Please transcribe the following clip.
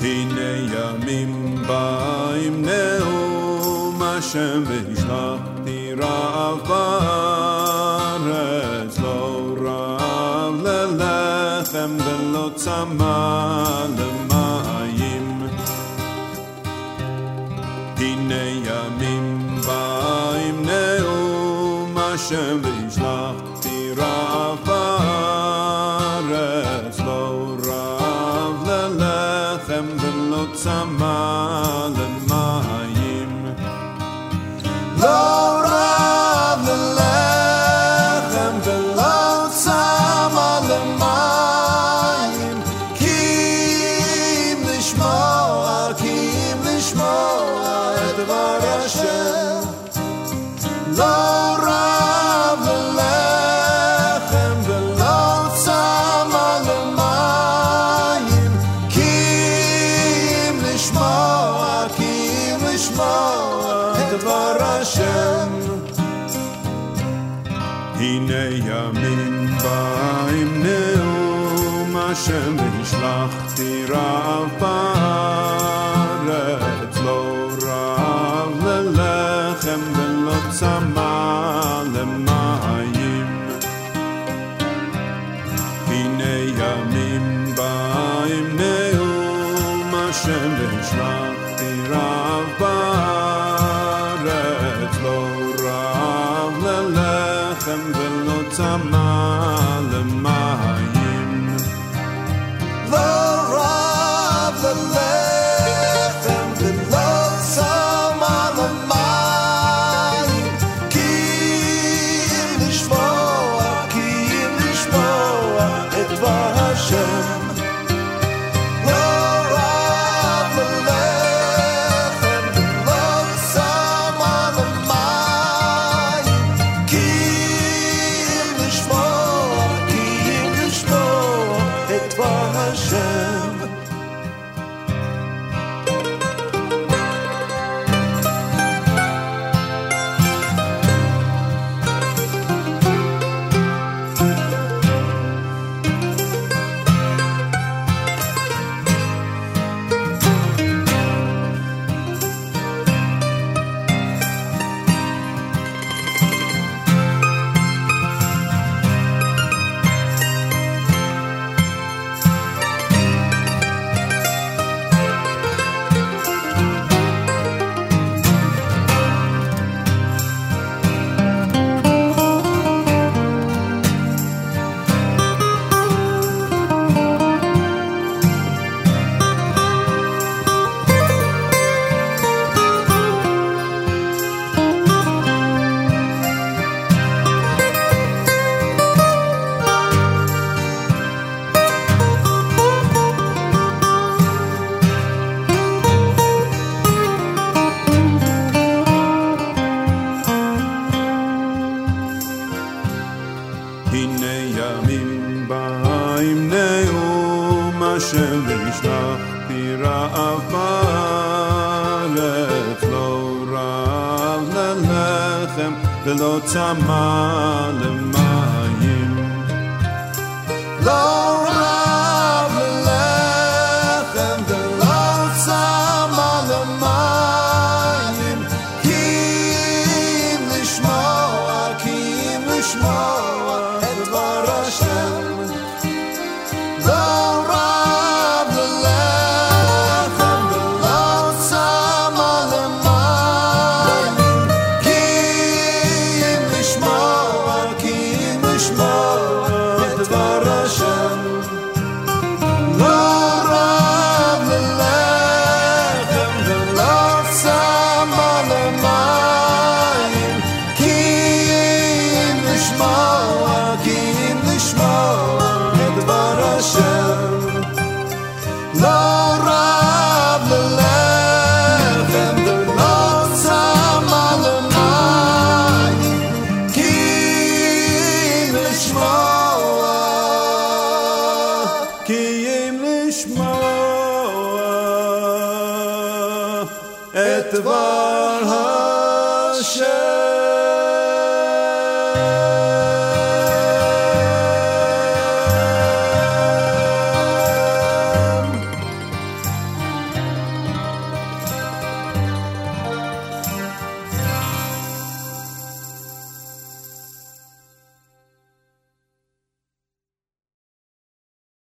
הנה ימים באים נאום השם והשלחתי רעב בארץ לא רעב ללחם ולא צמא למים הנה ימים באים נאום השם והשלחתי רעב בארץ לא רעב ללחם ולא צמא למים לא רעב ללחם ולא צמא למים כי אם לשמוע את דבר השם לא רעב ללחם ולא צמא למים כי אם לשמוע את דבר השם הנה ימים באים נאום השם והשלחתי רעב בארץ לא רעב ללחם ולא צמא למים הנה ימים באים נאום השם והשלחתי רעב בארץ לא רעב ללחם ולא צמא למים לא רעב ללחם ולא צמא למים כי אם לשמוע את דבר השם השם והשלחתי רעב בארץ לא רעב ללחם ולא צמא למים לא רעב ללחם ולא צמא למים כי אם לשמוע את דבר השם את דבר השם